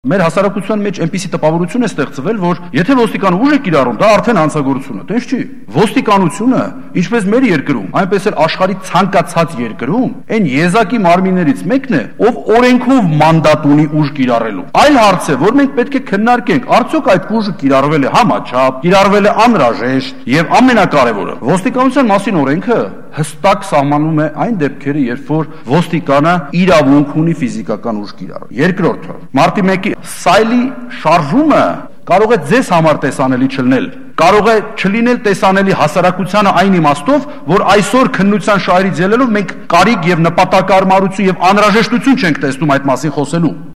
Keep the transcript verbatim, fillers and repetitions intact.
Մեր հասարակության մեջ այնպիսի տպավորություն է ստեղծվել, որ եթե ոստիկան ուժ է կիրառում, դա արդեն հանցագործություն է, տես չի։ Ոստիկանությունը, ինչպես մեր երկրում, այնպես էլ աշխարհի ցանկացած երկրում, այն եզակի մարմիններից մեկն է, ով օրենքով մանդատ ունի ուժ կիրառելու։ Այլ հարց է, որ մենք պետք է քննարկենք, արդյոք այդ ուժը կիրառվել է համաչափ, կիրառվել է անհրաժեշտ, եւ ամենակարևորը, ոստիկանության մասին օրենքը հստակ սահմանում է այն դեպքերը, երբ որ ոստիկանը իրավունք ունի ֆիզիկական ուժ կիրառել։ Երկրորդը, մարտի մեկի սայլի շարժումը կարող է ձեզ համար տեսանելի չլինել, կարող է չլինել տեսանելի հասարակությանը այն իմաստով, որ այսօր քննության շահերից ելնելով մենք կարիք եւ նպատակարարություն եւ անհրաժեշտություն չենք տեսնում այդ մասին խոսելու։